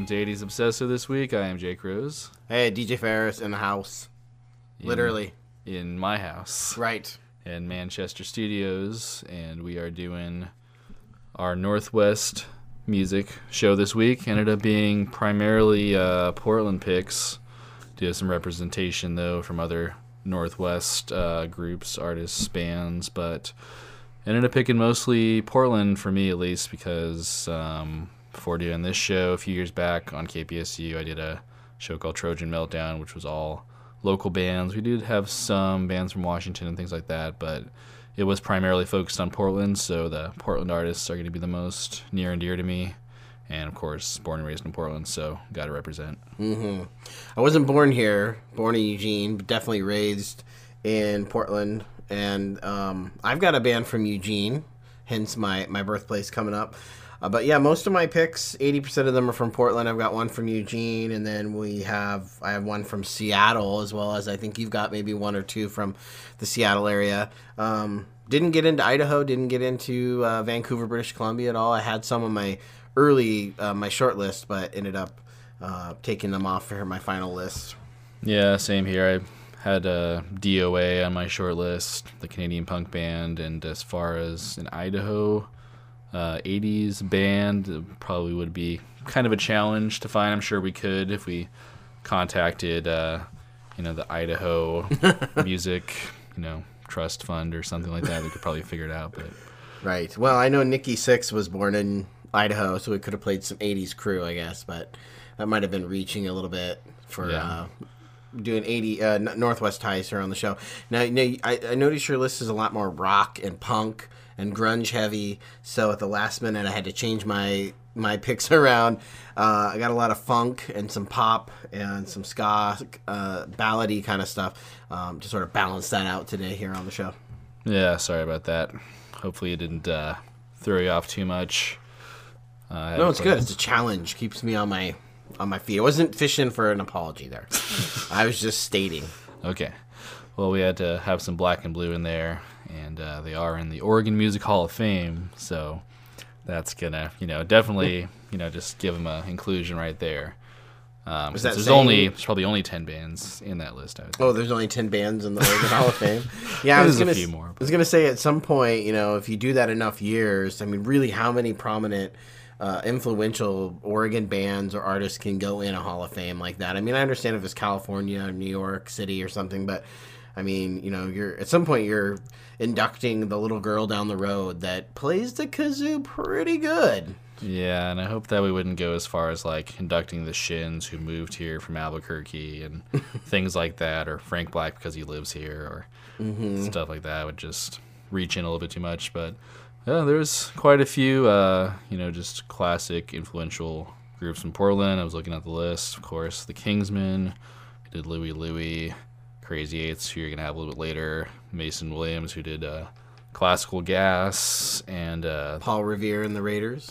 welcome to 80s Obsessive this week. I am Jake Rose. Hey, DJ Ferris in the house. Literally. In my house. Right. In Manchester Studios. And we are doing our Northwest music show this week. Ended up being primarily Portland picks. Do have some representation, though, from other Northwest groups, artists, bands. But ended up picking mostly Portland for me, at least, because before doing this show a few years back on KPSU, I did a show called Trojan Meltdown, which was all local bands. We did have some bands from Washington and things like that, but it was primarily focused on Portland, so the Portland artists are going to be the most near and dear to me. And, of course, born and raised in Portland, so got to represent. I wasn't born here, born in Eugene, but definitely raised in Portland. And I've got a band from Eugene, hence my birthplace coming up. But yeah, most of my picks, 80% of them are from Portland. I've got one from Eugene, and then I have one from Seattle, as well as I think you've got maybe one or two from the Seattle area. Didn't get into Idaho, didn't get into Vancouver, British Columbia at all. I had some on my my short list, but ended up taking them off for my final list. Yeah, same here. I had DOA on my short list, the Canadian punk band, and as far as in Idaho, 80s band, it probably would be kind of a challenge to find. I'm sure we could if we contacted, the Idaho Music, Trust Fund or something like that. We could probably figure it out. But Right. Well, I know Nikki Sixx was born in Idaho, so we could have played some 80s crew, I guess, but that might have been reaching a little bit for doing 80 Northwest ties here on the show. Now, I noticed your list is a lot more rock and punk and grunge heavy, so at the last minute I had to change my picks around. I got a lot of funk and some pop and some ska, ballady kind of stuff to sort of balance that out today here on the show. yeah, sorry about that. Hopefully it didn't throw you off too much. No, it's good. It's a challenge. Keeps me on my feet. I wasn't fishing for an apology there. I was just stating. Okay. Well, we had to have some Black and Blue in there, and they are in the Oregon Music Hall of Fame, so that's gonna, definitely, just give them a inclusion right there. There's probably only 10 bands in that list. I would think. Oh, there's only 10 bands in the Oregon Hall of Fame. Yeah, There's a few more. I was gonna say at some point, if you do that enough years, I mean, really, how many prominent, influential Oregon bands or artists can go in a Hall of Fame like that? I mean, I understand if it's California or New York City or something, but I mean, you're at some point you're inducting the little girl down the road that plays the kazoo pretty good. Yeah, and I hope that we wouldn't go as far as like inducting the Shins who moved here from Albuquerque and things like that, or Frank Black because he lives here, or stuff like that. Would just reach in a little bit too much. But yeah, there's quite a few, just classic influential groups in Portland. I was looking at the list, of course, the Kingsmen, who did Louie Louie, Crazy Eights, who you're gonna have a little bit later, Mason Williams, who did Classical Gas, and Paul Revere and the Raiders.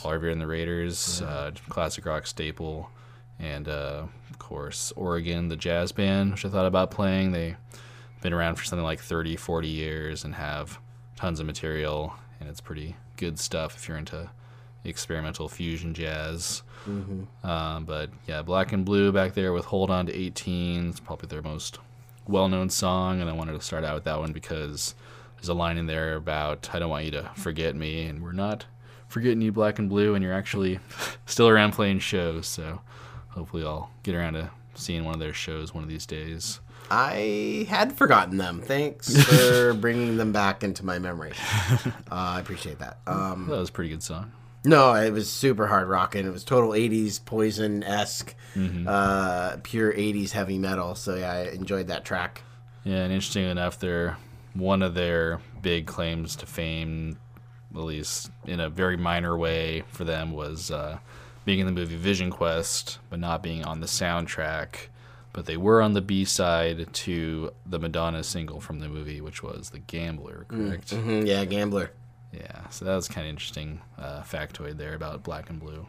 Classic rock staple, and of course Oregon, the jazz band, which I thought about playing. They've been around for something like 30, 40 years and have tons of material, and it's pretty good stuff if you're into experimental fusion jazz. But yeah, Black and Blue back there with Hold On to 18. It's probably their most well-known song, and I wanted to start out with that one because there's a line in there about I don't want you to forget me, and we're not forgetting you, Black and Blue, and you're actually still around playing shows, so hopefully I'll get around to seeing one of their shows one of these days. I had forgotten them. Thanks for bringing them back into my memory. I appreciate that. That was a pretty good song. No, it was super hard rocking. It was total 80s Poison-esque, pure 80s heavy metal. So yeah, I enjoyed that track. Yeah, and interesting enough, one of their big claims to fame, at least in a very minor way for them, was being in the movie Vision Quest, but not being on the soundtrack. But they were on the B-side to the Madonna single from the movie, which was The Gambler, correct? Yeah, Gambler. Yeah, so that was kind of interesting factoid there about Black and Blue.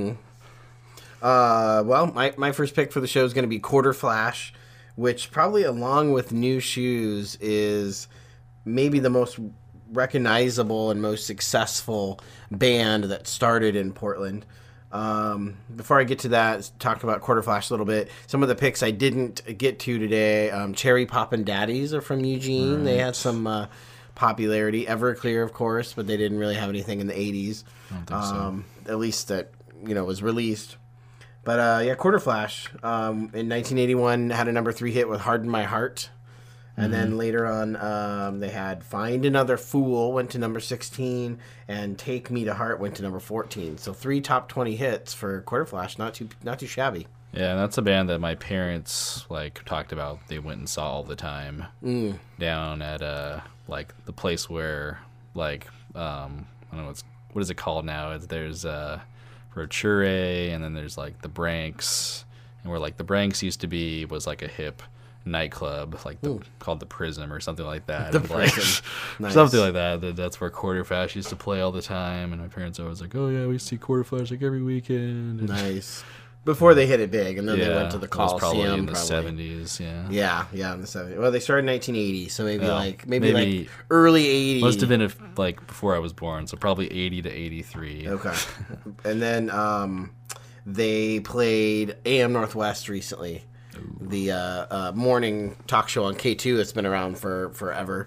Well, my first pick for the show is going to be Quarter Flash, which probably along with New Shoes is maybe the most recognizable and most successful band that started in Portland. Before I get to that, talk about Quarter Flash a little bit. Some of the picks I didn't get to today. Cherry Poppin' Daddies are from Eugene. Right. They had some popularity. Everclear, of course, but they didn't really have anything in the 80s. I don't think so. At least that, was released. But, Quarter Flash in 1981 had a number 3 hit with Harden My Heart. And then later on, they had Find Another Fool, went to number 16, and Take Me to Heart went to number 14. So 3 top 20 hits for Quarter Flash, not too shabby. Yeah, and that's a band that my parents talked about. They went and saw all the time down at the place where I don't know what is it called now? There's Roture, and then there's the Branks, and where the Branks used to be was a hip nightclub called the Prism or something like that. The Prism. Nice. Something like that. That's where Quarter Flash used to play all the time, and my parents always oh yeah, we see Quarter Flash every weekend. And nice. Before they hit it big, and then they went to the Coliseum. Coliseum. Probably in the 70s, yeah. Yeah, in the 70s. Well, they started in 1980, so maybe early 80s. Must have been before I was born, so probably 80 to 83. Okay. And then they played AM Northwest recently. Ooh. The morning talk show on K2 that's been around for forever.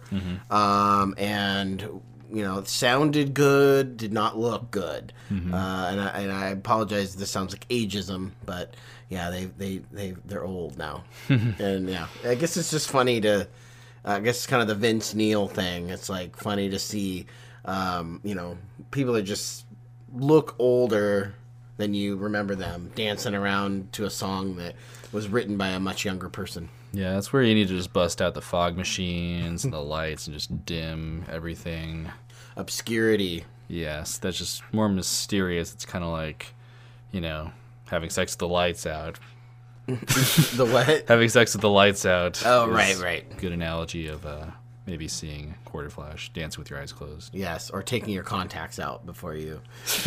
And it sounded good, did not look good. And I apologize if this sounds like ageism, but yeah, they're old now. And yeah, I guess it's just funny to, I guess it's kind of the Vince Neil thing. It's funny to see, people that just look older than you remember them dancing around to a song that was written by a much younger person. Yeah, that's where you need to just bust out the fog machines and the lights and just dim everything. Obscurity. Yes, that's just more mysterious. It's kind of like, having sex with the lights out. The what? Having sex with the lights out. Oh, right. Good analogy of maybe seeing Quarter Flash dancing with your eyes closed. Yes, or taking your contacts out before you.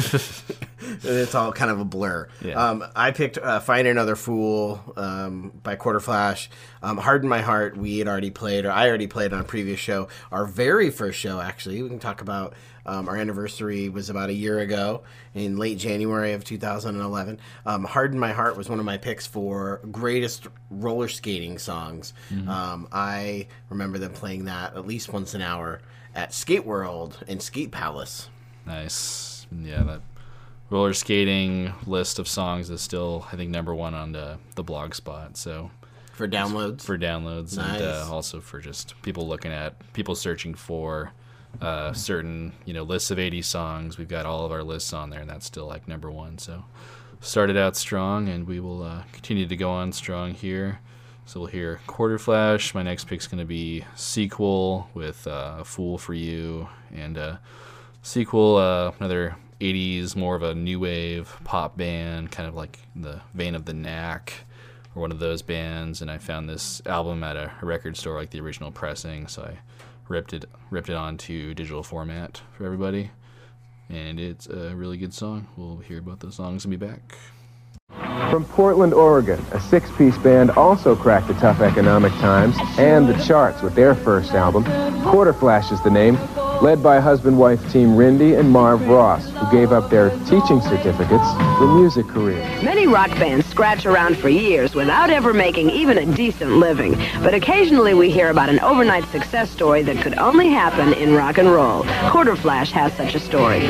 It's all kind of a blur. Yeah. I picked Find Another Fool by Quarter Flash. Harden My Heart, I already played on a previous show. Our very first show, actually. We can talk about our anniversary was about a year ago in late January of 2011. Harden My Heart was one of my picks for greatest roller skating songs. I remember them playing that at least once an hour at Skate World and Skate Palace. Nice. Yeah, that roller skating list of songs is still, I think, number 1 on the blog spot. So for downloads? For downloads. Nice. And also for just people searching for certain, lists of 80 songs. We've got all of our lists on there, and that's still number 1. So started out strong, and we will continue to go on strong here. So we'll hear Quarter Flash. My next pick's going to be Sequel with A Fool for You, and Sequel, another 80s, more of a new wave pop band, kind of like in the vein of the Knack or one of those bands. And I found this album at a record store, like the original pressing, so I ripped it onto digital format for everybody. And it's a really good song. We'll hear about those songs and be back. From Portland, Oregon, a 6-piece band also cracked the tough economic times and the charts with their first album. Quarter Flash is the name, led by husband-wife team Rindy and Marv Ross, who gave up their teaching certificates for music careers. Many rock bands scratch around for years without ever making even a decent living. But occasionally we hear about an overnight success story that could only happen in rock and roll. Quarter Flash has such a story.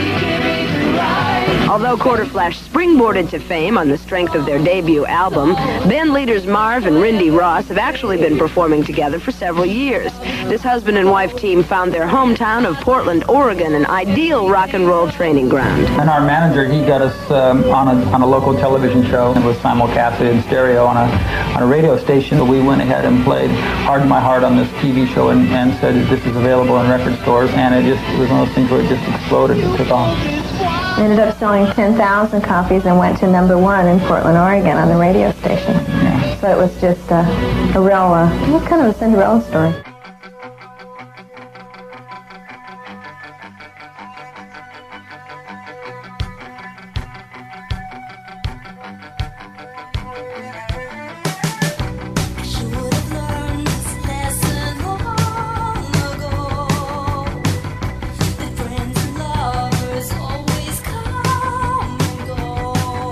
Although Quarter Flash springboarded to fame on the strength of their debut album, band leaders Marv and Rindy Ross have actually been performing together for several years. This husband and wife team found their hometown of Portland, Oregon, an ideal rock and roll training ground. And our manager, he got us on a local television show. It was simulcasted in stereo on a radio station. So we went ahead and played Harden My Heart on this TV show and said that this is available in record stores. And it was one of those things where it just exploded. It took off. We ended up selling 10,000 copies and went to number 1 in Portland, Oregon on the radio station. Yeah. So it was just a real, kind of a Cinderella story. Friends and lovers always come and go.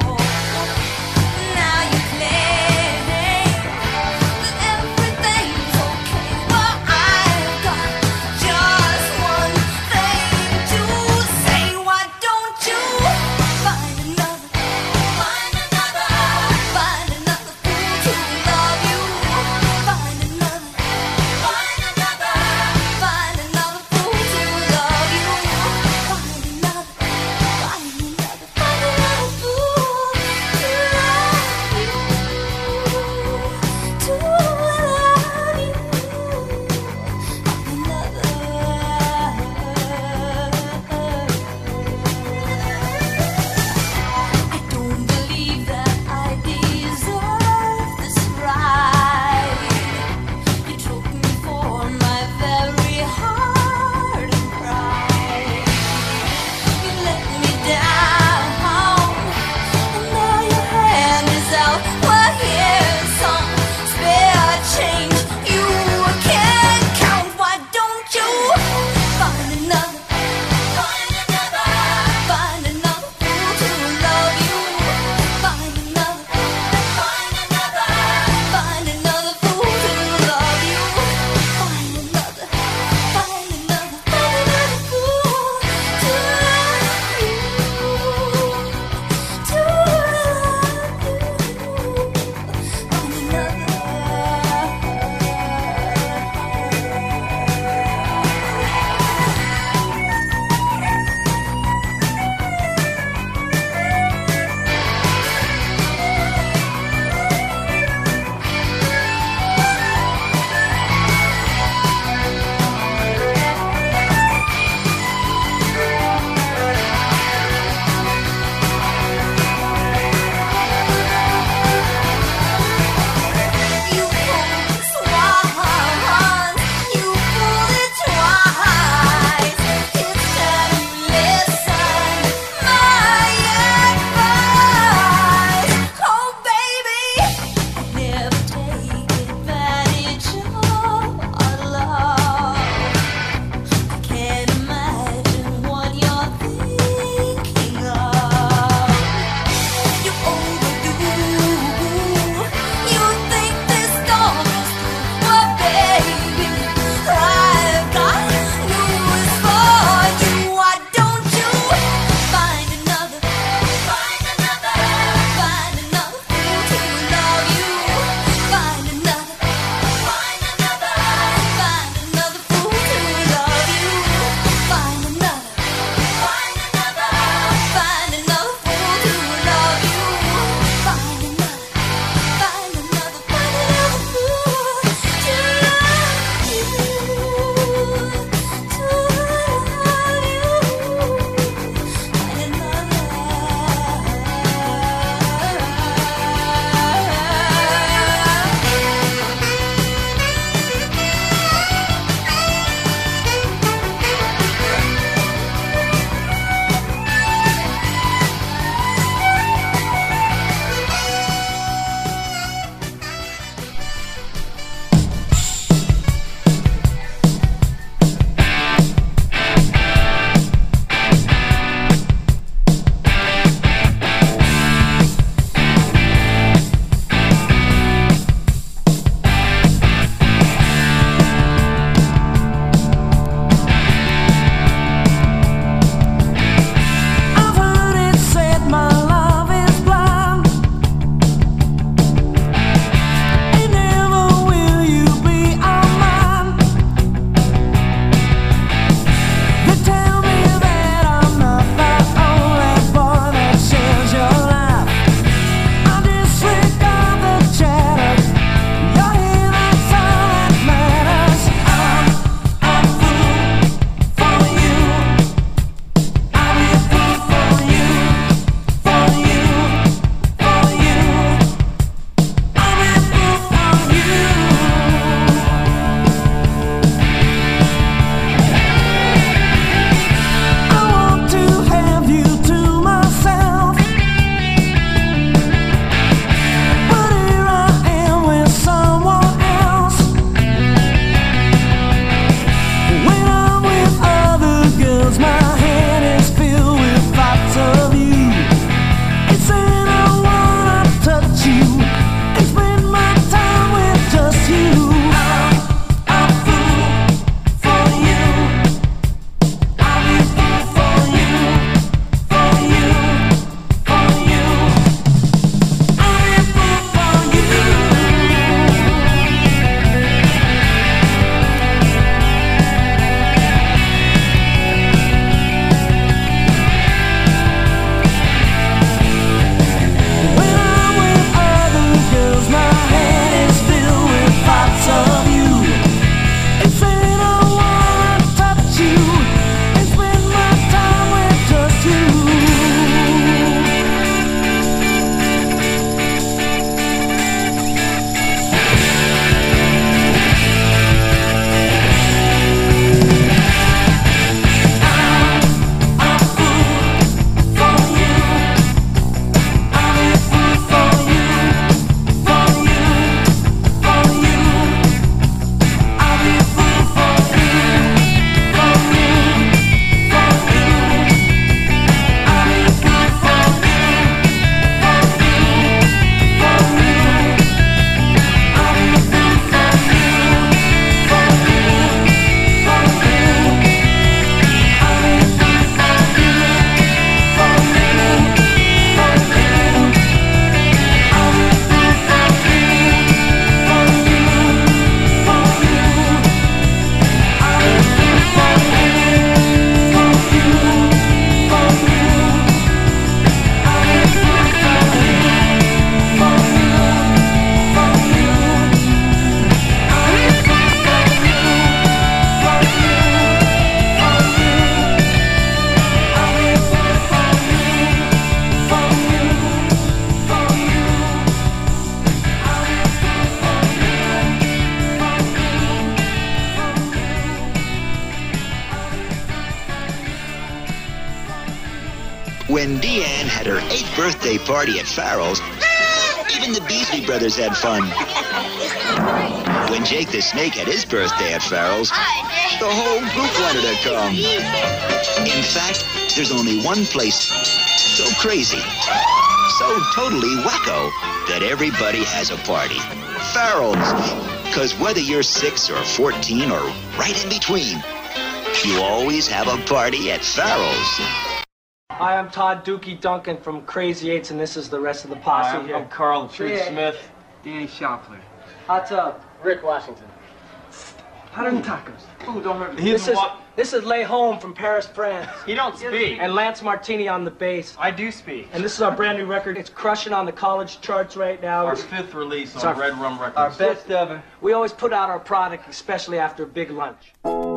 When Deanne had her 8th birthday party at Farrell's, even the Beasley brothers had fun. When Jake the Snake had his birthday at Farrell's, the whole group wanted to come. In fact, there's only one place so crazy, so totally wacko, that everybody has a party. Farrell's. Because whether you're 6 or 14 or right in between, you always have a party at Farrell's. Hi, I'm Todd Dookie Duncan from Crazy Eights, and this is the rest of the posse here. I'm Carl Tree Yeah. Smith, Danny Shopler. Hot tub. Rick Washington. Hot and tacos. Ooh, don't hurt me. This is Lay Home from Paris, France. He don't speak. And Lance Martini on the bass. I do speak. And this is our brand new record. It's crushing on the college charts right now. Our 5th release It's on our- Red Rum Records. Our best ever. We always put out our product, especially after a big lunch.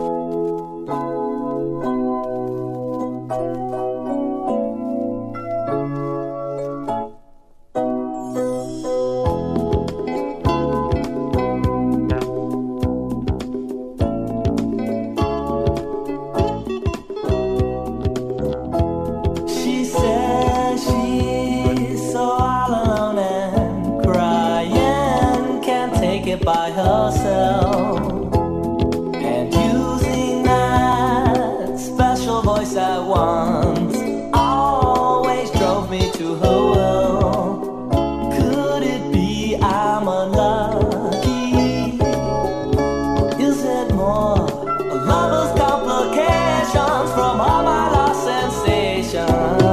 She says she's so all alone and crying, can't take it by herself. And using that special voice I once always drove me to her world. Could it be I'm unlucky? Is it more a lover's complications from all my lost sensations?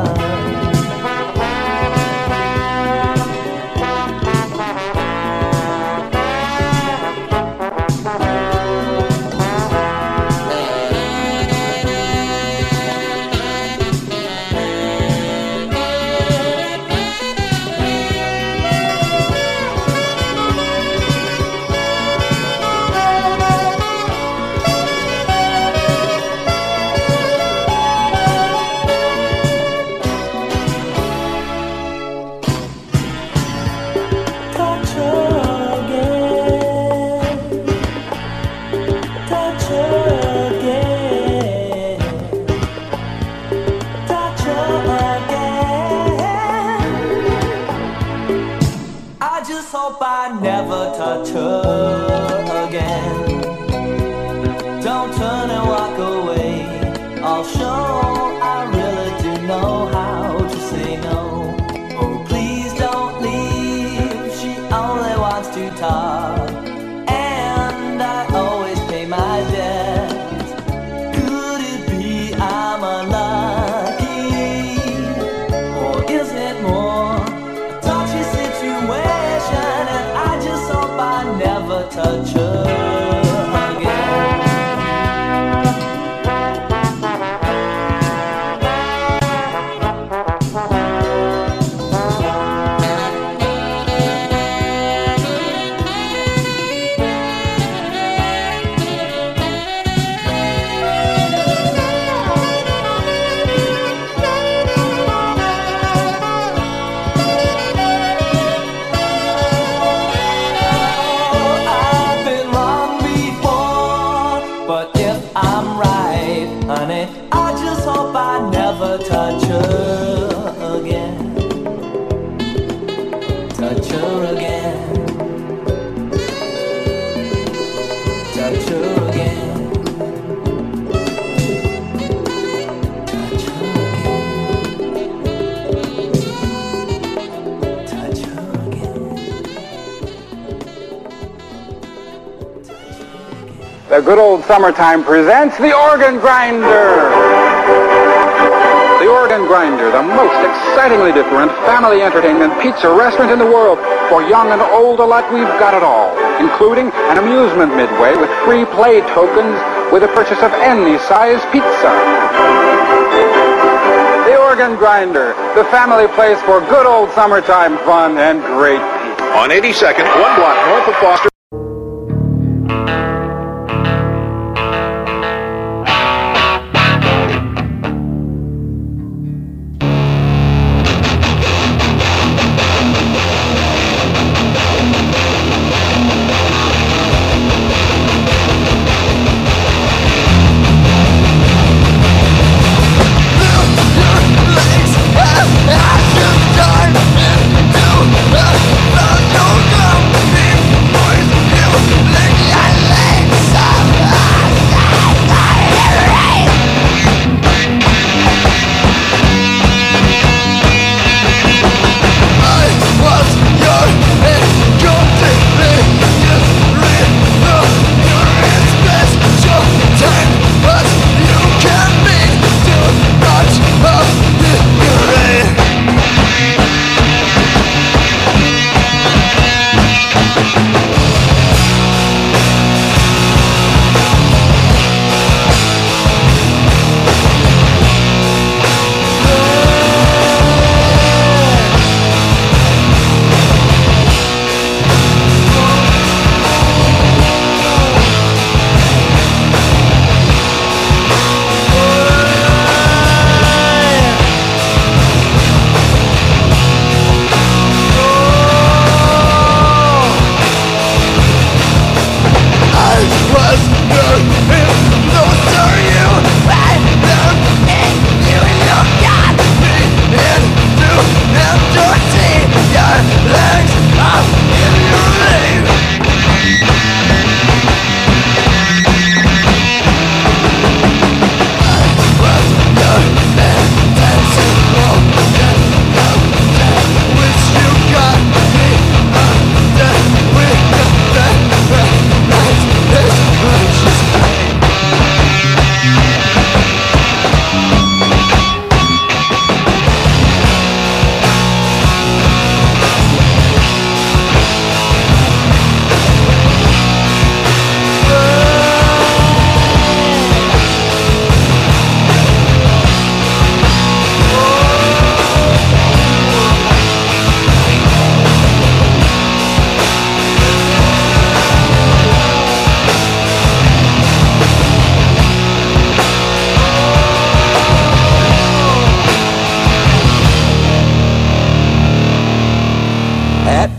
Touch her again. Touch her again. Touch her again. I just hope I never touch her again. Don't turn and walk away. I'll show I really do know how to say no. Oh, please don't leave. She only wants to talk, and I always pay my debts. Could it be I'm unlucky, or is it more a touchy situation? And I just hope I never touch her again. I've been wrong before, but if I'm right, honey, I just hope I never touch her again. Touch her again. Touch her again. Touch her again. Touch her again. The Good Old Summertime presents The Organ Grinder. The Organ Grinder, the most excitingly different family entertainment pizza restaurant in the world. For young and old alike, we've got it all, including an amusement midway with free play tokens with the purchase of any size pizza. The Organ Grinder, the family place for good old summertime fun and great pizza. On 82nd, 1 block north of Foster. Legs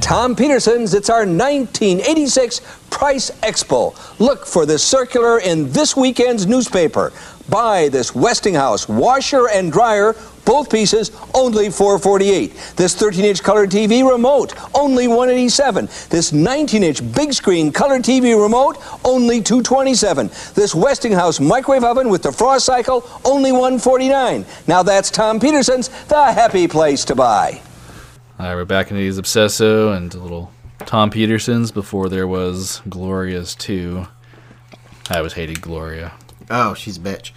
Tom Peterson's, it's our 1986 Price Expo. Look for this circular in this weekend's newspaper. Buy this Westinghouse washer and dryer, both pieces, only $448. This 13-inch color TV remote, only $187. This 19-inch big screen color TV remote, only $227. This Westinghouse microwave oven with the frost cycle, only $149. Now that's Tom Peterson's, the happy place to buy. All right, we're back into these Obsesso and a little Tom Peterson's before there was Gloria's 2. I always hated Gloria. Oh, she's a bitch.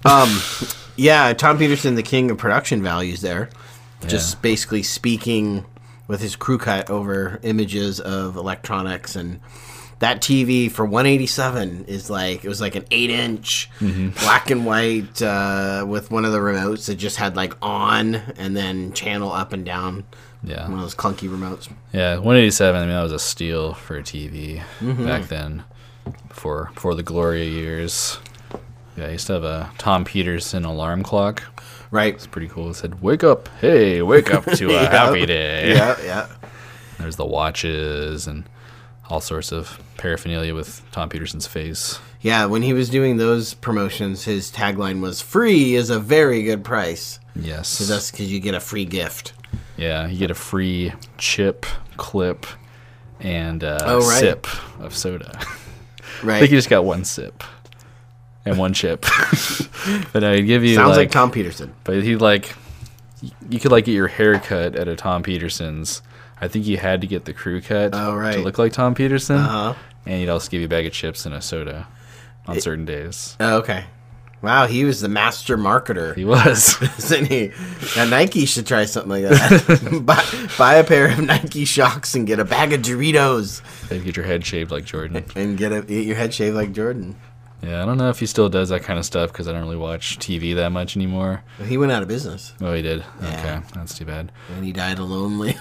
Yeah, Tom Peterson, the king of production values there. Just basically speaking with his crew cut over images of electronics. And that TV for $187 is like, it was like an 8-inch black and white with one of the remotes that just had like on and then channel up and down. Yeah. One of those clunky remotes. Yeah, $187, I mean, that was a steal for a TV back then, before the Gloria years. Yeah, I used to have a Tom Peterson alarm clock. Right. It's pretty cool. It said, "Wake up, hey, wake up to a happy day." Yeah. There's the watches and all sorts of paraphernalia with Tom Peterson's face. Yeah, when he was doing those promotions, his tagline was, "Free is a very good price." Yes. So that's because you get a free gift. Yeah, you get a free chip, clip, and sip of soda. Right. I think you just got one sip and one chip. But no, he'd give you Sounds like Tom Peterson. But he'd like, you could like get your hair cut at a Tom Peterson's. I think you had to get the crew cut to look like Tom Peterson. And he'd also give you a bag of chips and a soda on certain days. Oh, okay. Wow, he was the master marketer. He was. Isn't he? Now, Nike should try something like that. buy a pair of Nike Shocks and get a bag of Doritos. And get your head shaved like Jordan. And get your head shaved like Jordan. Yeah, I don't know if he still does that kind of stuff because I don't really watch TV that much anymore. Well, he went out of business. Oh, he did? Yeah. Okay, that's too bad. And he died a lonely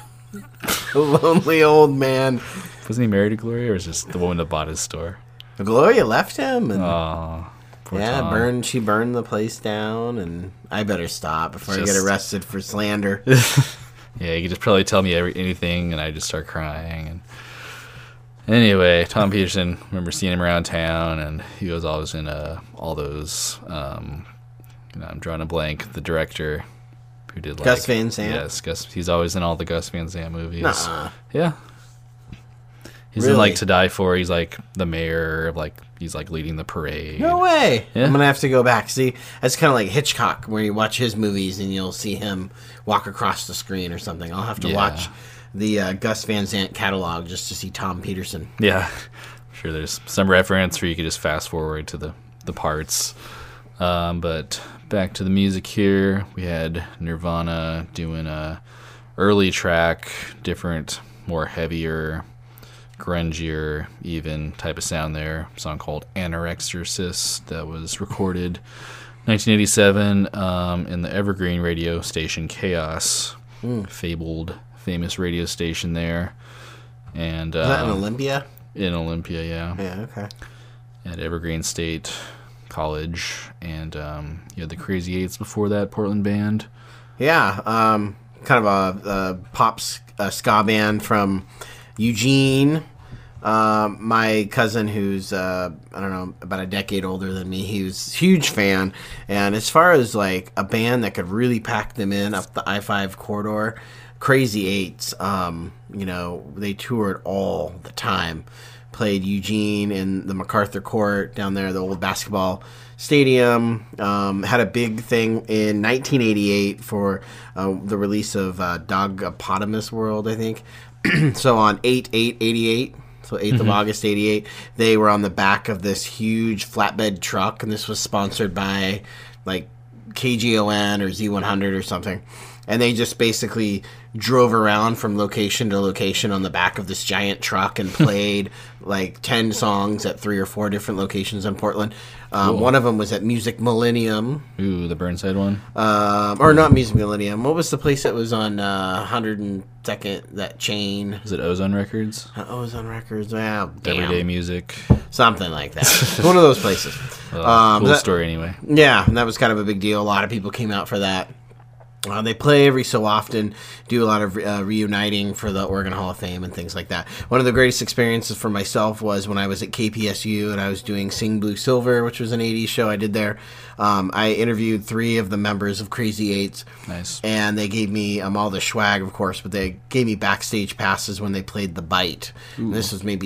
old man. Wasn't he married to Gloria, or was just the woman that bought his store? Gloria left him. And poor yeah, Tom. she burned the place down, and I better stop before I get arrested for slander. Yeah, you could just probably tell me anything, and I just start crying. And anyway, Tom Peterson, remember seeing him around town, and he was always in all those. I'm drawing a blank. The director who did like Gus Van Sant. Yes, Gus. He's always in all the Gus Van Sant movies. Nuh-uh. Yeah. He's in like To Die For. He's like the mayor of he's like leading the parade. No way. Yeah. I'm gonna have to go back. See, that's kind of like Hitchcock, where you watch his movies and you'll see him walk across the screen or something. I'll have to watch the Gus Van Sant catalog just to see Tom Peterson. Yeah, I'm sure there's some reference where you could just fast forward to the parts. But back to the music here, we had Nirvana doing a early track, different, more heavier, grungier even type of sound there. A song called Anorexorcist that was recorded 1987 in the Evergreen radio station Chaos, famous radio station there. And Is that in Olympia? In Olympia, yeah. Yeah, okay. At Evergreen State College. And you had the Crazy Eights before that, Portland band. Yeah, kind of a pop ska band from Eugene. My cousin, who's I don't know, about a decade older than me, he was a huge fan. And as far as like a band that could really pack them in up the I-5 corridor, Crazy Eights, they toured all the time. Played Eugene in the MacArthur Court down there, the old basketball stadium. Had a big thing in 1988 for the release of Dogopotamus World, I think. So on 8/8/88, so 8th of August 88, they were on the back of this huge flatbed truck, and this was sponsored by like KGON or Z100 or something. And they just basically drove around from location to location on the back of this giant truck and played like 10 songs at 3 or 4 different locations in Portland. Cool. One of them was at Music Millennium. Ooh, the Burnside one? Or not Music Millennium. What was the place that was on 102nd, that chain? Was it Ozone Records? Ozone Records. Wow, damn. Everyday Music. Something like that. One of those places. Cool story anyway. Yeah, and that was kind of a big deal. A lot of people came out for that. They play every so often, do a lot of reuniting for the Oregon Hall of Fame and things like that. One of the greatest experiences for myself was when I was at KPSU and I was doing Sing Blue Silver, which was an 80s show I did there. I interviewed 3 of the members of Crazy Eights. Nice. And they gave me all the swag, of course, but they gave me backstage passes when they played The Bite. And this was maybe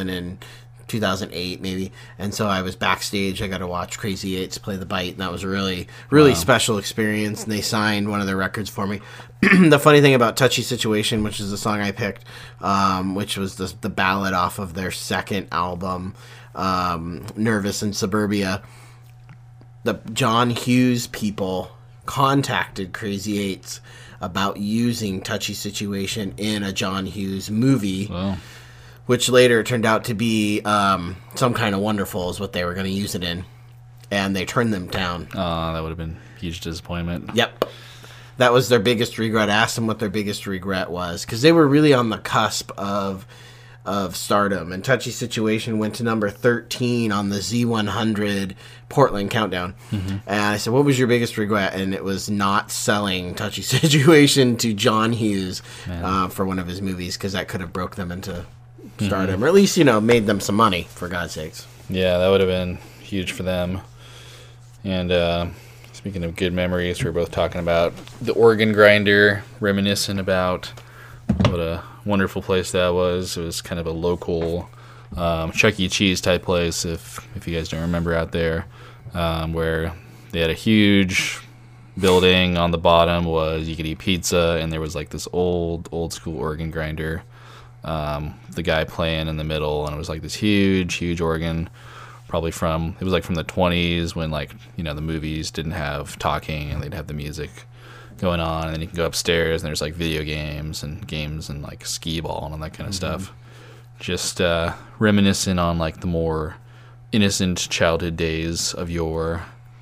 2008 maybe, and so I was backstage. I got to watch Crazy Eights play The Bite, and that was a really special experience, and they signed one of their records for me. The funny thing about Touchy Situation, which is the song I picked, which was the ballad off of their second album, Nervous in Suburbia, the John Hughes people contacted Crazy Eights about using Touchy Situation in a John Hughes movie. Wow. Which later turned out to be Some Kind of Wonderful is what they were going to use it in. And they turned them down. That would have been a huge disappointment. Yep. That was their biggest regret. I asked them what their biggest regret was. Because they were really on the cusp of stardom. And Touchy Situation went to number 13 on the Z100 Portland Countdown. Mm-hmm. And I said, what was your biggest regret? And it was not selling Touchy Situation to John Hughes for one of his movies. Because that could have broke them into stardom, or at least made them some money, for God's sakes. Yeah, that would have been huge for them. And speaking of good memories, we were both talking about the Organ Grinder, reminiscing about what a wonderful place that was. It was kind of a local Chuck E. Cheese type place, if you guys don't remember out there, where they had a huge building. On the bottom was you could eat pizza, and there was like this old school organ grinder. The guy playing in the middle, and it was like this huge organ, probably from the 20s when the movies didn't have talking and they'd have the music going on, and then you can go upstairs and there's like video games and like skee ball and all that kind of stuff. Just reminiscing on like the more innocent childhood days of yore.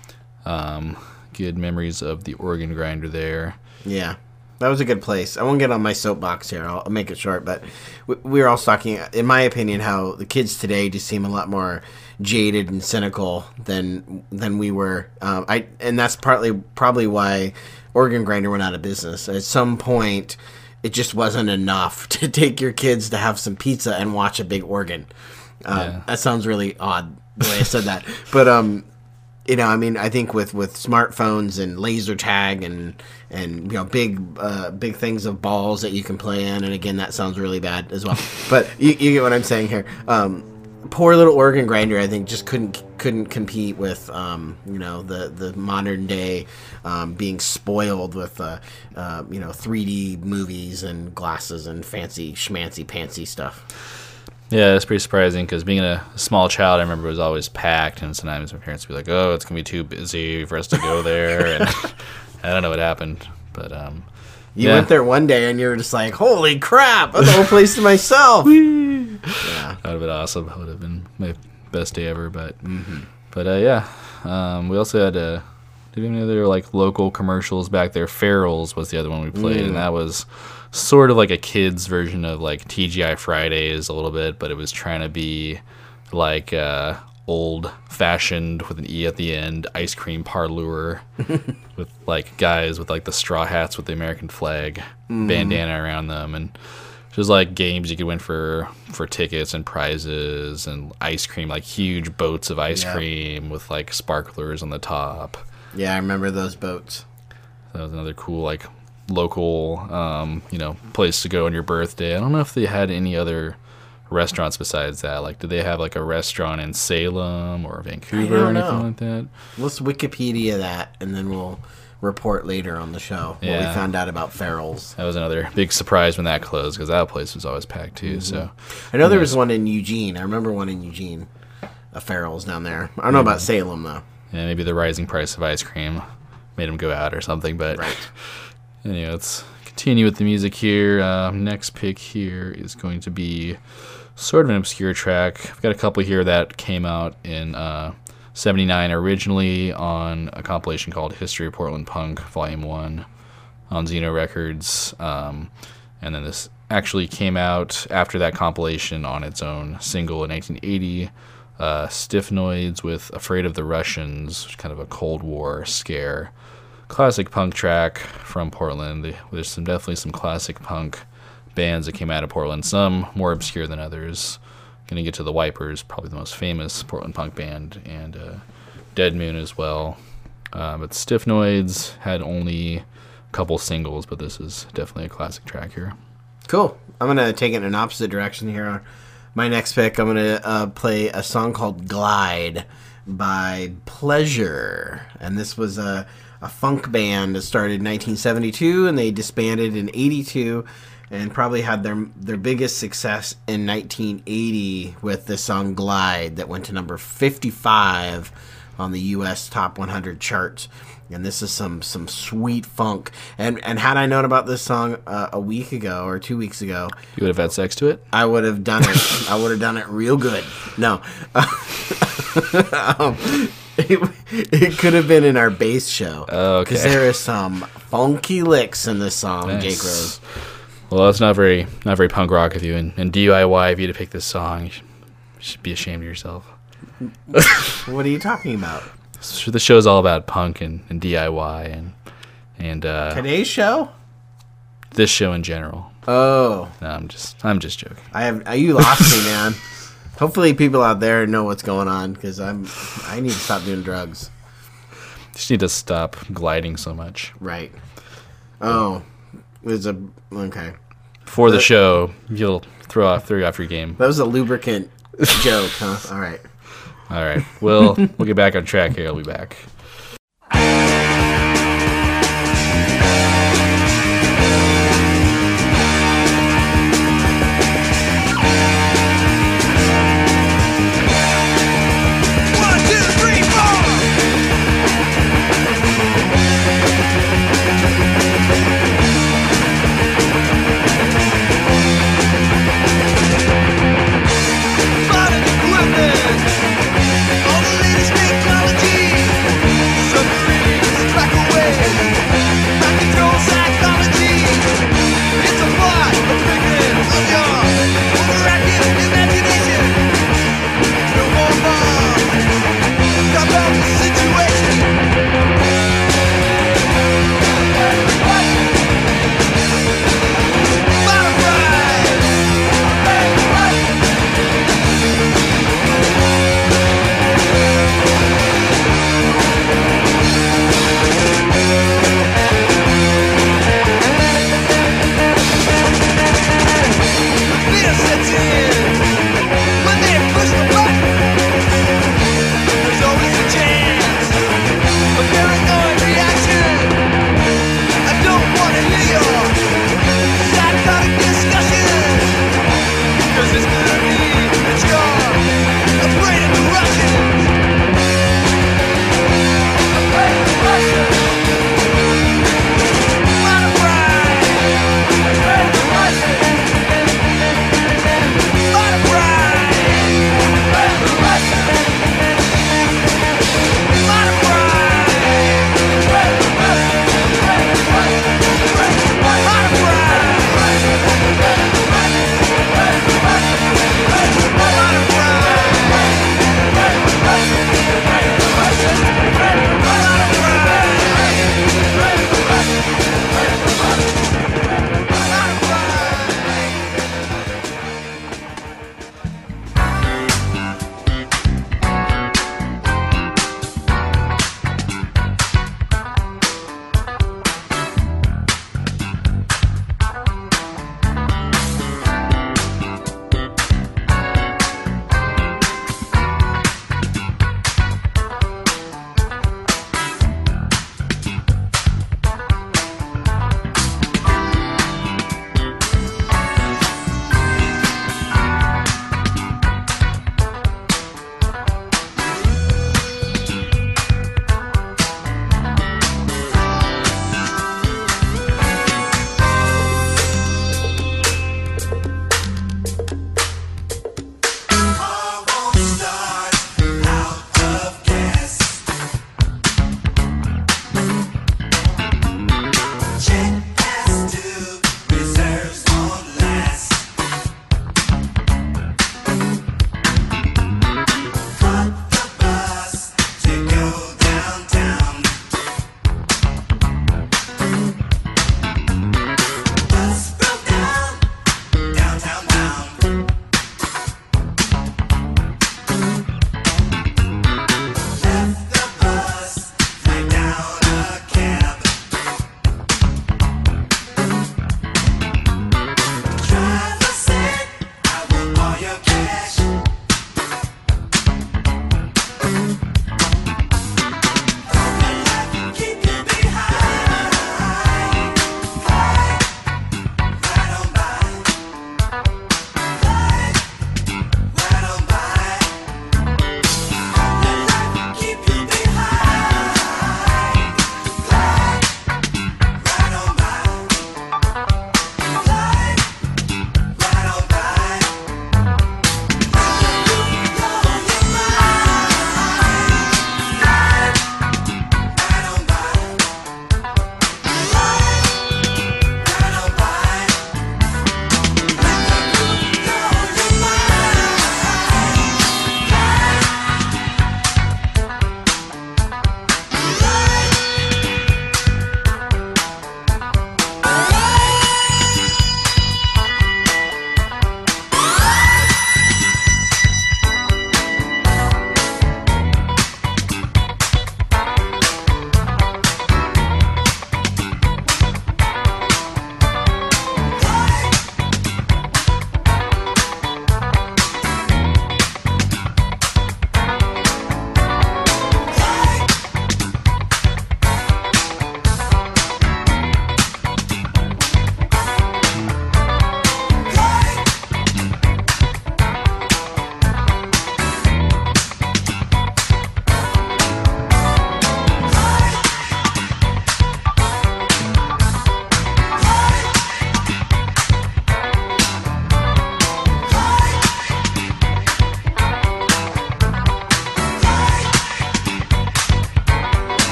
Good memories of the organ grinder there. Yeah. That was a good place. I won't get on my soapbox here. I'll make it short. But we were all talking, in my opinion, how the kids today just seem a lot more jaded and cynical than we were. And that's probably why Organ Grinder went out of business. At some point, it just wasn't enough to take your kids to have some pizza and watch a big organ. That sounds really odd the way I said that. But I think with smartphones and laser tag and big things of balls that you can play in, and again that sounds really bad as well. But you get what I'm saying here. Poor little organ grinder, I think, just couldn't compete with the modern day being spoiled with 3D movies and glasses and fancy schmancy pantsy stuff. Yeah, it's pretty surprising because being a small child, I remember it was always packed, and sometimes my parents would be like, "Oh, it's gonna be too busy for us to go there," and I don't know what happened, but you went there one day and you were just like, "Holy crap! I have the whole place to myself." Yeah, that would have been awesome. That would have been my best day ever. But we also had did we have any other like local commercials back there? Farrell's was the other one we played, and that was sort of like a kid's version of like TGI Fridays a little bit, but it was trying to be like old-fashioned with an E at the end ice cream parlor with like guys with like the straw hats with the American flag bandana around them, and just like games you could win for tickets and prizes and ice cream, like huge boats of ice cream with like sparklers on the top. Yeah, I remember those boats. That was another cool like local place to go on your birthday. I don't know if they had any other restaurants besides that. Like, did they have like a restaurant in Salem or Vancouver or anything like that? Let's Wikipedia that, and then we'll report later on the show what we found out about Farrell's. That was another big surprise when that closed, because that place was always packed too. So I know there was one in Eugene. I remember one in Eugene, a Farrell's down there. I don't know about Salem though. Yeah, maybe the rising price of ice cream made them go out or something. But anyway, let's continue with the music here. Next pick here is going to be sort of an obscure track. I've got a couple here that came out in 79 originally on a compilation called History of Portland Punk Volume 1 on Xeno Records. And then this actually came out after that compilation on its own single in 1980. Stiff Noids with Afraid of the Russians, which is kind of a Cold War scare classic punk track from Portland. There's definitely some classic punk bands that came out of Portland, some more obscure than others. Gonna get to the Wipers, probably the most famous Portland punk band, and Dead Moon as well. But Stiffnoids had only a couple singles, but this is definitely a classic track here. Cool. I'm going to take it in an opposite direction here. My next pick, I'm going to play a song called Glide by Pleasure. And this was a funk band that started in 1972, and they disbanded in 82, and probably had their biggest success in 1980 with the song Glide that went to number 55 on the U.S. Top 100 charts. And this is some sweet funk. And had I known about this song a week ago or 2 weeks ago, you would have had sex to it? I would have done it. I would have done it real good. No. It could have been in our bass show. Okay. Because there is some funky licks in this song, Nice. Jake Rose. Well, that's not very punk rock of you. And DIY of you to pick this song, you should be ashamed of yourself. What are you talking about? So the show's all about punk and DIY and Today's show? This show in general. Oh. No, I'm just joking. You lost me, man. Hopefully people out there know what's going on, because I need to stop doing drugs. Just need to stop gliding so much. Right. Oh. Okay. For the show, you'll throw off your game. That was a lubricant joke, huh? All right. All right. We'll get back on track here. I'll be back. All the latest technology.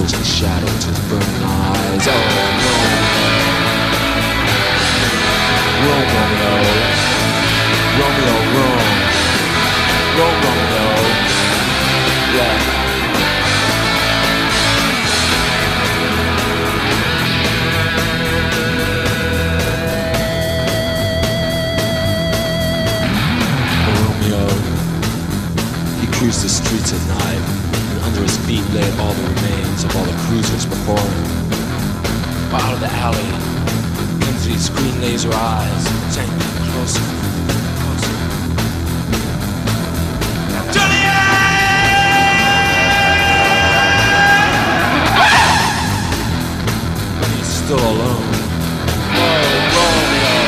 ghost and shadows his burning eyes. Oh, Rome, Romeo, Romeo, Rome, Rome, Romeo, yeah. Cruised the streets at night, and under his feet lay all the remains of all the cruisers before him. While out of the alley, Lindsay's green laser eyes sank closer, closer. But he's still alone. Oh, Romeo,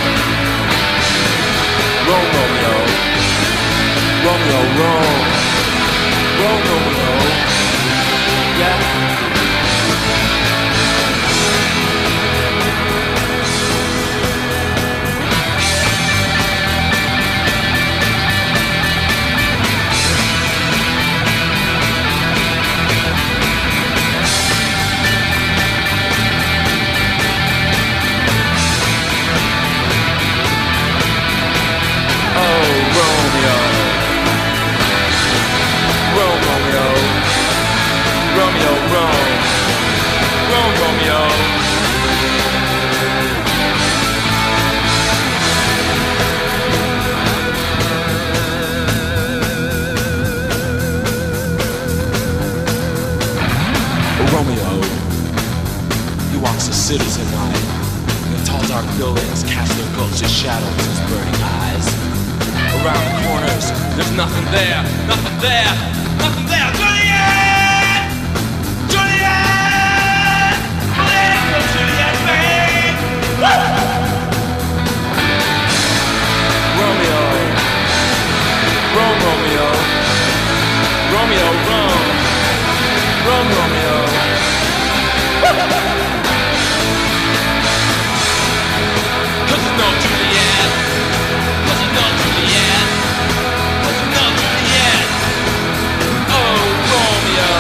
Romeo, Romeo, Rome, Romeo, yeah. Romeo, Rome, Rome, Romeo. Romeo, he walks the cities at night. The tall dark buildings cast their ghostly shadows in his burning eyes. Around the corners, there's nothing there, nothing there, nothing there. Romeo, Rome, Romeo, Romeo, Rome, Rome, Romeo. Cause it's no Juliet, cause it's no Juliet, cause it's no Juliet. Oh, Romeo,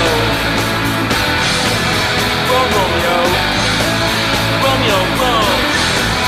Rome, Romeo, Romeo, Rome.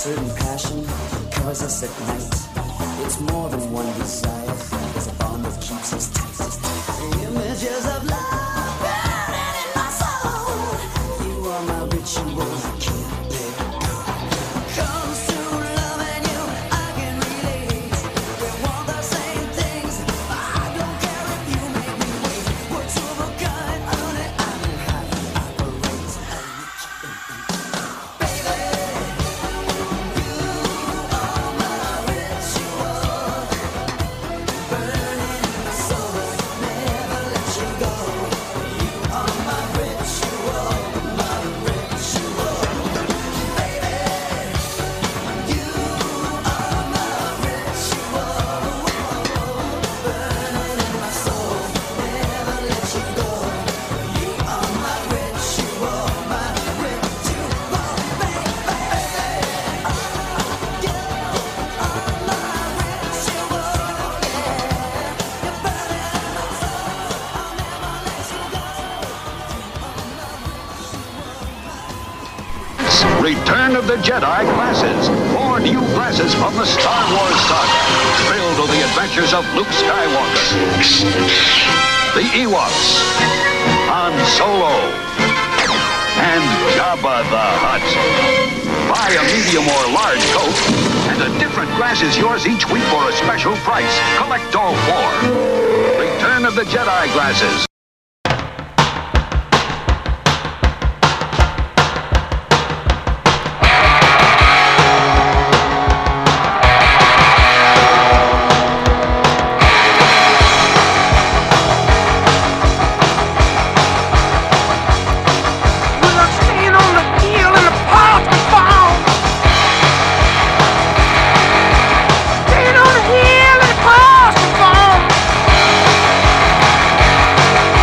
certain passion covers us at night. It's more than one desire. There's a bond that keeps us tight. Images of love burning in my soul. You are my ritual. I can't let go. Comes to loving you, I can relate. We want the same things. I don't care if you make me wait. We're two of a kind, honey. I know how to operate. Return of the Jedi glasses. 4 new glasses from the Star Wars saga. Thrilled with the adventures of Luke Skywalker, the Ewoks, Han Solo, and Jabba the Hutt. Buy a medium or large coat, and a different glass is yours each week for a special price. Collect all 4. Return of the Jedi glasses. Staying on the hill and across the farm.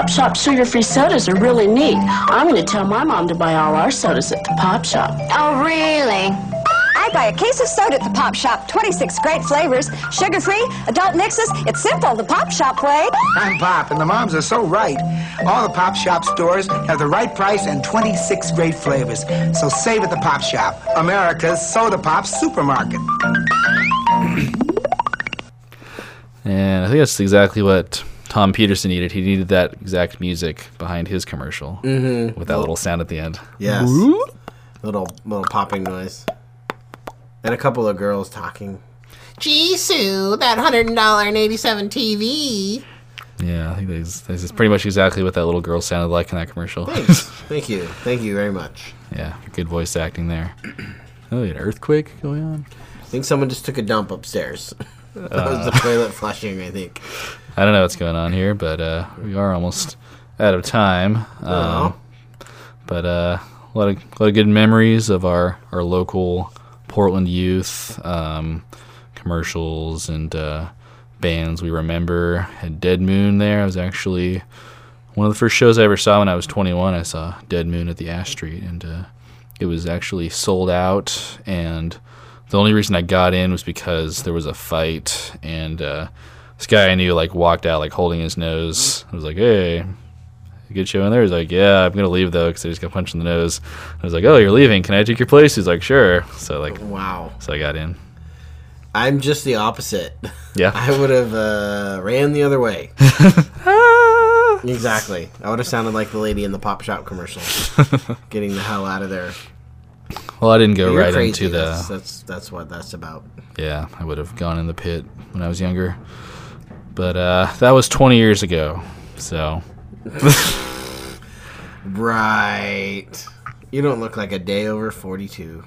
Pop Shop sugar-free sodas are really neat. I'm going to tell my mom to buy all our sodas at the Pop Shop. Oh, really? I buy a case of soda at the Pop Shop. 26 great flavors. Sugar-free, adult mixes. It's simple, the Pop Shop way. I'm Pop, and the moms are so right. All the Pop Shop stores have the right price and 26 great flavors. So save at the Pop Shop, America's Soda Pop supermarket. And I think that's exactly what Tom Peterson needed. He needed that exact music behind his commercial with that little sound at the end. Yes. Little popping noise. And a couple of girls talking. Gee, Sue, that $100.87 TV. Yeah, I think this is pretty much exactly what that little girl sounded like in that commercial. Thanks. Thank you. Thank you very much. Yeah, good voice acting there. Oh, an earthquake going on? I think someone just took a dump upstairs. That was the toilet flushing, I think. I don't know what's going on here, but we are almost out of time. But a lot of good memories of our local Portland youth, commercials and bands we remember. Had Dead Moon there. It was actually one of the first shows I ever saw when I was 21. I saw Dead Moon at the Ash Street, and it was actually sold out. And the only reason I got in was because there was a fight, and this guy I knew walked out holding his nose. I was like, "Hey, good show in there?" He's like, "Yeah, I'm gonna leave though because I just got punched in the nose." I was like, "Oh, you're leaving? Can I take your place?" He's like, "Sure." So wow. So I got in. I'm just the opposite. Yeah. I would have ran the other way. Exactly. I would have sounded like the lady in the Pop Shop commercial, getting the hell out of there. Well, I didn't go right crazy. into the. That's what that's about. Yeah, I would have gone in the pit when I was younger, but that was 20 years ago. So. Right. You don't look like a day over 42.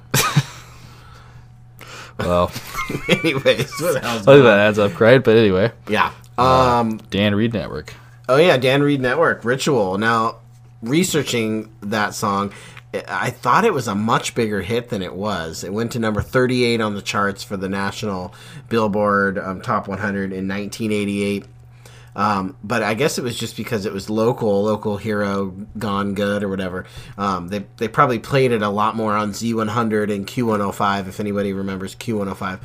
Well. Anyways, what the hell's I think going on? that adds up, right? But anyway. Yeah. Dan Reed Network. Oh yeah, Dan Reed Network, Ritual. Now, researching that song, I thought it was a much bigger hit than it was. It went to number 38 on the charts for the national Billboard Top 100 in 1988. But I guess it was just because it was local hero gone good or whatever. They probably played it a lot more on Z100 and Q105, if anybody remembers Q105.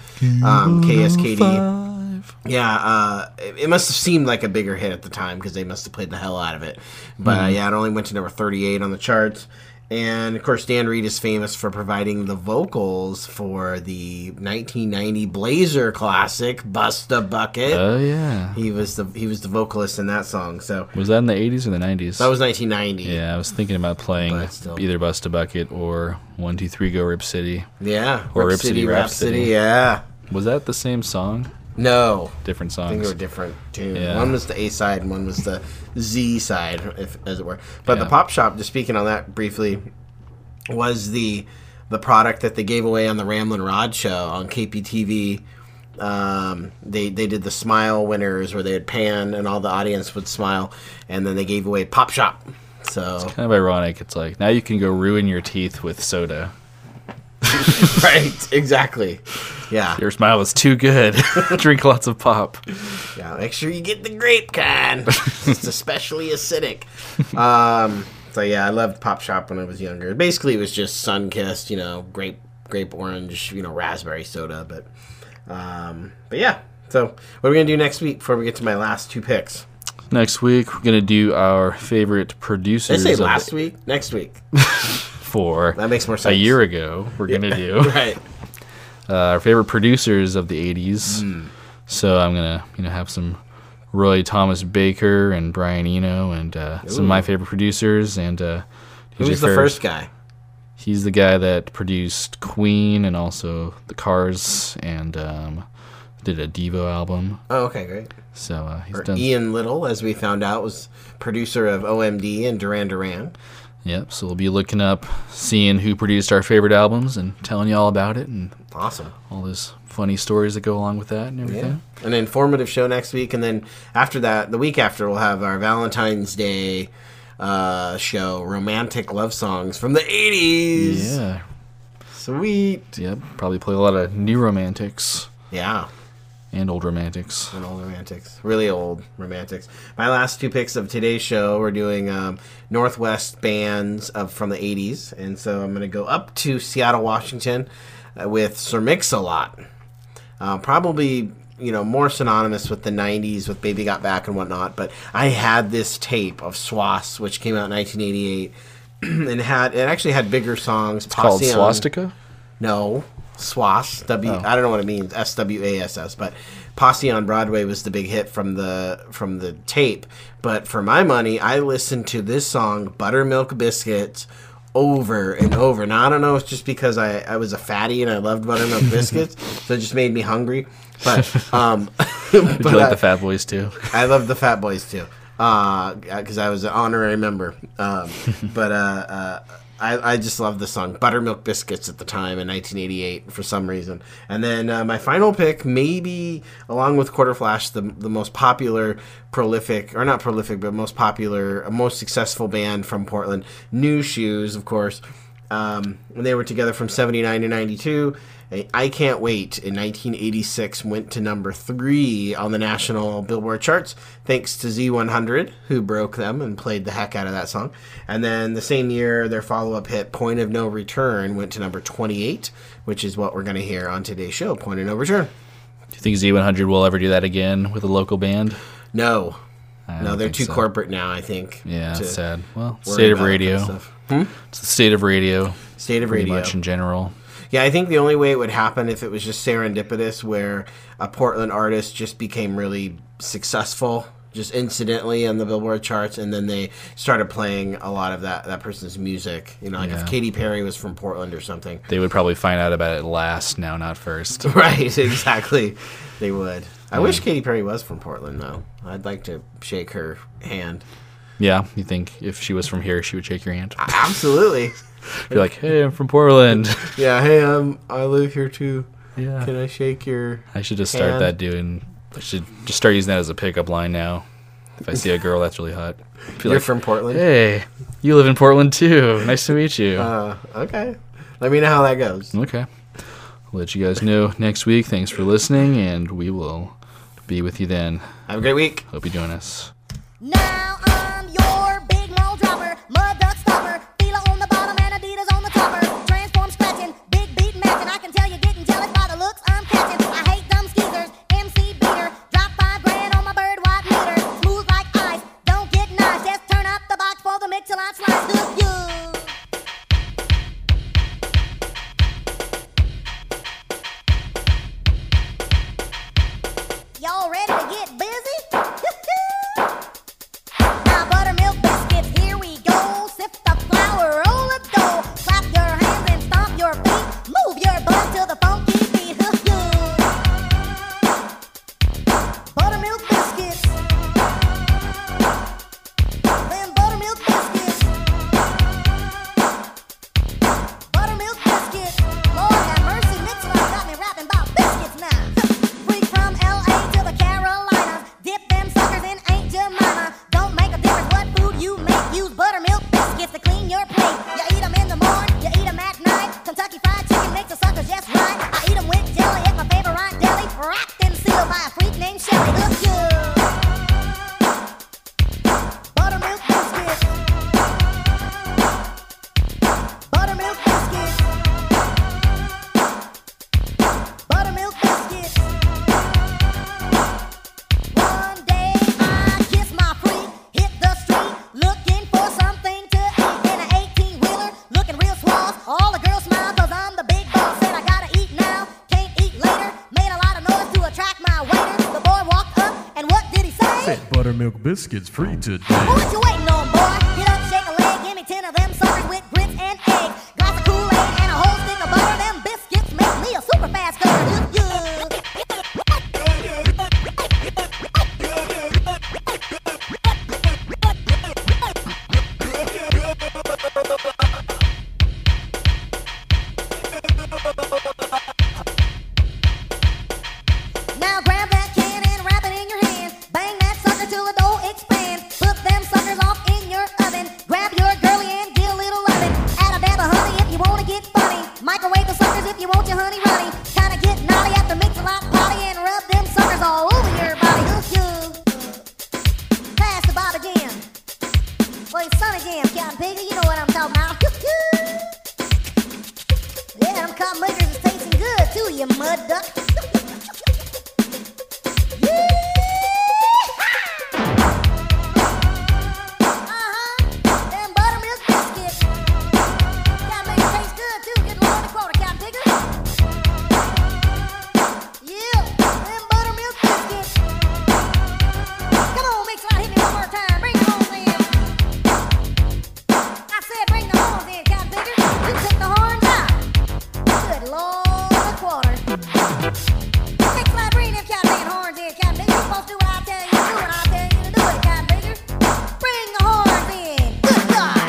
KSKD. Yeah, it must have seemed like a bigger hit at the time because they must have played the hell out of it. But yeah, it only went to number 38 on the charts. And, of course, Dan Reed is famous for providing the vocals for the 1990 Blazer classic, Bust a Bucket. Oh, yeah. He was the vocalist in that song. So Was that in the 80s or the 90s? That was 1990. Yeah, I was thinking about playing either Bust a Bucket or 1, 2, 3, Go Rip City. Yeah. Or Rip City, Rap City. Yeah. Was that the same song? No. Different songs. I think they were different tunes. Yeah. One was the A side and one was the Z side, as it were. But the Pop Shop, just speaking on that briefly, was the product that they gave away on the Ramblin' Rod show on KPTV. They did the Smile winners where they would pan and all the audience would smile, and then they gave away Pop Shop. So it's kind of ironic. It's like now you can go ruin your teeth with soda. Right, exactly. Yeah. Your smile was too good. Drink lots of pop. Yeah, make sure you get the grape kind. It's especially acidic. So yeah, I loved Pop Shop when I was younger. Basically, it was just sun-kissed, grape orange, raspberry soda. But yeah. So what are we gonna do next week before we get to my last two picks? Next week we're gonna do our favorite producers. Did I say last week? Next week. For that makes more sense. A year ago, we're gonna do right. Our favorite producers of the 80s. So I'm gonna have some Roy Thomas Baker and Brian Eno and some of my favorite producers. And who's the first guy? He's the guy that produced Queen and also the Cars and did a Devo album. Oh, okay, great. So he's done. Ian Little, as we found out, was producer of OMD and Duran Duran. Yep, so we'll be looking up, seeing who produced our favorite albums and telling you all about it. And awesome. All those funny stories that go along with that and everything. Yeah. An informative show next week. And then after that, the week after, we'll have our Valentine's Day show, Romantic Love Songs from the 80s. Yeah. Sweet. Yep, probably play a lot of New Romantics. Yeah. And old romantics. And old romantics. Really old romantics. My last 2 picks of today's show, we're doing Northwest bands from the 80s. And so I'm going to go up to Seattle, Washington with Sir Mix-a-Lot. Probably, more synonymous with the 90s with Baby Got Back and whatnot. But I had this tape of Swass, which came out in 1988. And it actually had bigger songs. It's called Swastika? No. Swass, I don't know what it means, SWASS, but Posse on Broadway was the big hit from the tape. But for my money, I listened to this song, Buttermilk Biscuits, over and over. Now, I don't know, it's just because I was a fatty and I loved buttermilk biscuits, so it just made me hungry. But Did you like the Fat Boys too? I loved the Fat Boys too, because I was an honorary member. I just loved the song Buttermilk Biscuits at the time in 1988 for some reason. And then my final pick, maybe along with Quarterflash, the most popular, most popular, most successful band from Portland, New Shoes, of course. They were together from 79 to 92. I Can't Wait in 1986 went to number 3 on the national Billboard charts, thanks to Z100, who broke them and played the heck out of that song. And then the same year, their follow-up hit, Point of No Return, went to number 28, which is what we're going to hear on today's show, Point of No Return. Do you think Z100 will ever do that again with a local band? No. No, they're too corporate now, I think. Yeah, that's sad. Well, state of radio. It's the state of radio. State of pretty radio. much in general. Yeah, I think the only way it would happen if it was just serendipitous, where a Portland artist just became really successful, just incidentally on the Billboard charts, and then they started playing a lot of that person's music. If Katy Perry was from Portland or something. They would probably find out about it last now, not first. Right, exactly. They would. I wish Katy Perry was from Portland, though. I'd like to shake her hand. Yeah, you think if she was from here, she would shake your hand? Absolutely. You're like, hey, I'm from Portland. Yeah, hey, I live here too. Yeah. Can I shake your I should just start hand? I should just start using that as a pickup line now. If I see a girl that's really hot. You're from Portland? Hey, you live in Portland too. Nice to meet you. Okay. Let me know how that goes. Okay. I'll let you guys know next week. Thanks for listening, and we will be with you then. Have a great week. Hope you join us. Now I'm your big mole dropper, mud duck stopper, Fila on the bottom and Adidas on the topper, transform scratching, big beat matching. I can tell you're getting jealous by the looks I'm catching. I hate dumb skeezers, MC beater, drop $5,000 on my bird white meter, smooth like ice, don't get nice, just turn up the box for the Mix-a-Lot slice. Hook you. Y'all ready to get busy? Now buttermilk biscuits, here we go. Sift the flour, roll the dough. Clap your hands and stomp your feet. Move your butt to the funky beat. Buttermilk biscuits. Them buttermilk biscuits. Buttermilk biscuits. Lord have mercy, Mix-a-Lot got me rapping about biscuits now. Freak from L.A. to the Carolinas. Dip them suckers in Aunt Jemima. Don't make a difference what food you make. Use buttermilk biscuits to clean your plate. You eat them in the morning, you eat them at night. Kentucky Fried Chicken makes the suckers just right. I eat them with jelly at my favorite deli. Wrapped and sealed by a freak named Shelly. Look good. Buttermilk biscuits. Buttermilk biscuits. Buttermilk biscuits. One day I kissed my freak, hit the street, looking for something to eat. In an 18-wheeler, looking real swole. All the girls smiled 'cause I'm the big boss. Said I gotta eat now, can't eat later. Made a lot of noise to attract my waiter. The boy walked up, and what did he say? Said buttermilk biscuits free today. What you waiting on, boy? Get up, shake a leg, give me 10 of them suckers with grits and eggs. Glass of Kool-Aid and a whole stick of butter. Them biscuits make me a super fast cutter. Now grab that can and wrap it in your hand. Bang that sucker till the dough expands. Put them suckers off in your Piggy, you know what I'm talking about. Yeah, them cotton makers is tasting good too, you mud duck. Them buttermilk biscuits. Gotta make it taste good too. Get low on the quarter, cotton picker. Yeah, them buttermilk biscuits. Come on, mix it out, hit me one more time. Bring the horns in. I said bring the horns in, cotton picker. You took the horns out. Good Lord, a quarter. Next slide, bring them cotton horns in, cotton picker. You're supposed to do what I tell you to do, and I'll tell you to do it, cotton picker. Bring the horns in. Good God.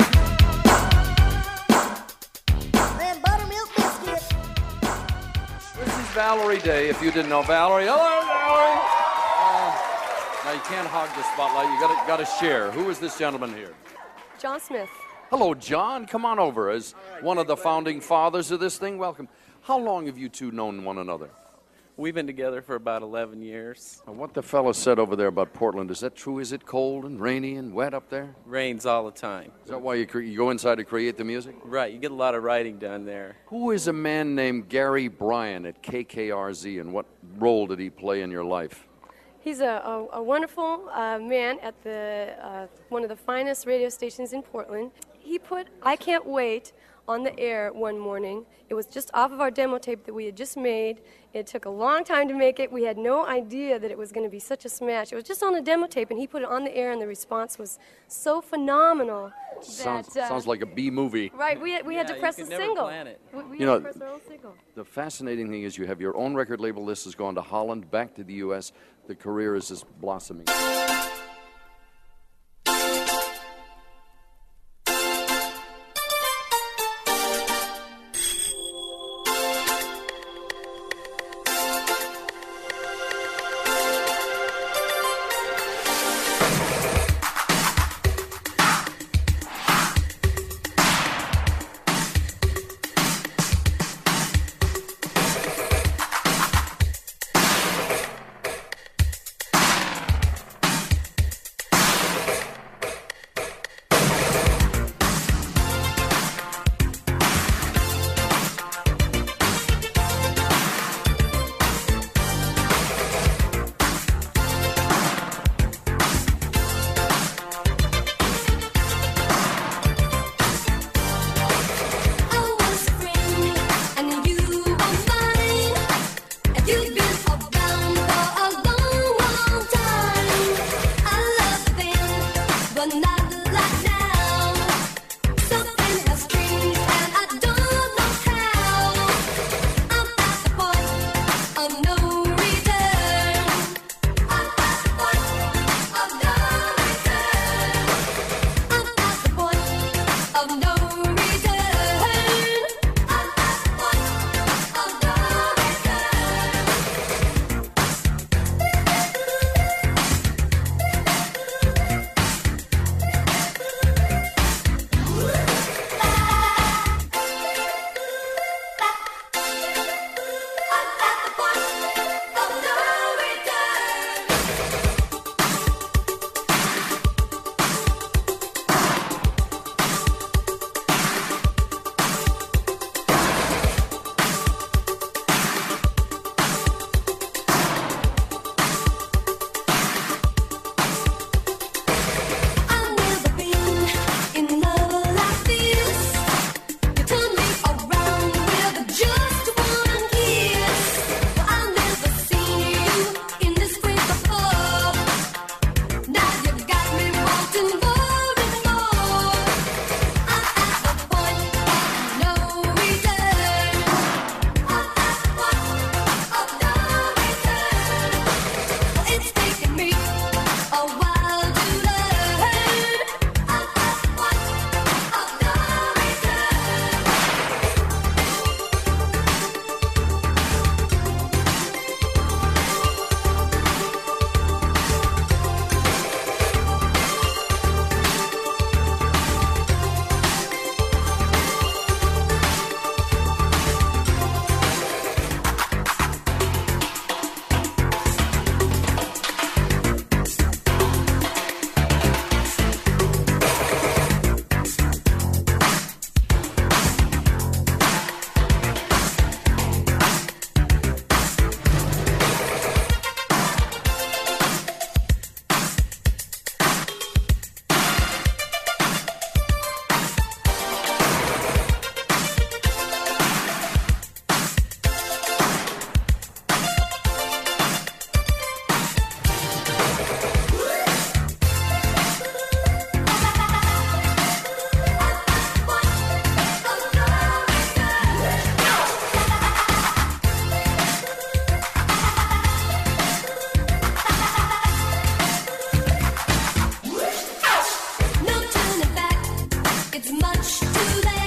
Them buttermilk biscuits. This is Valerie Day, if you didn't know Valerie. Hello, Valerie! Now, you can't hog the spotlight. You gotta share. Who is this gentleman here? John Smith. Hello, John. Come on over. As one of the founding fathers of this thing, welcome. How long have you two known one another? We've been together for about 11 years. Now, what the fellow said over there about Portland, is that true? Is it cold and rainy and wet up there? Rains all the time. Is that why you go inside to create the music? Right, you get a lot of writing done there. Who is a man named Gary Bryan at KKRZ, and what role did he play in your life? He's a wonderful man at the one of the finest radio stations in Portland. He put I Can't Wait on the air one morning. It was just off of our demo tape that we had just made. It took a long time to make it. We had no idea that it was going to be such a smash. It was just on a demo tape, and he put it on the air, and the response was so phenomenal. Sounds like a B movie. Right, we had to press a single. We You had know, to press our own single. The fascinating thing is you have your own record label. This has gone to Holland, back to the U.S. The career is just blossoming. It's much too late.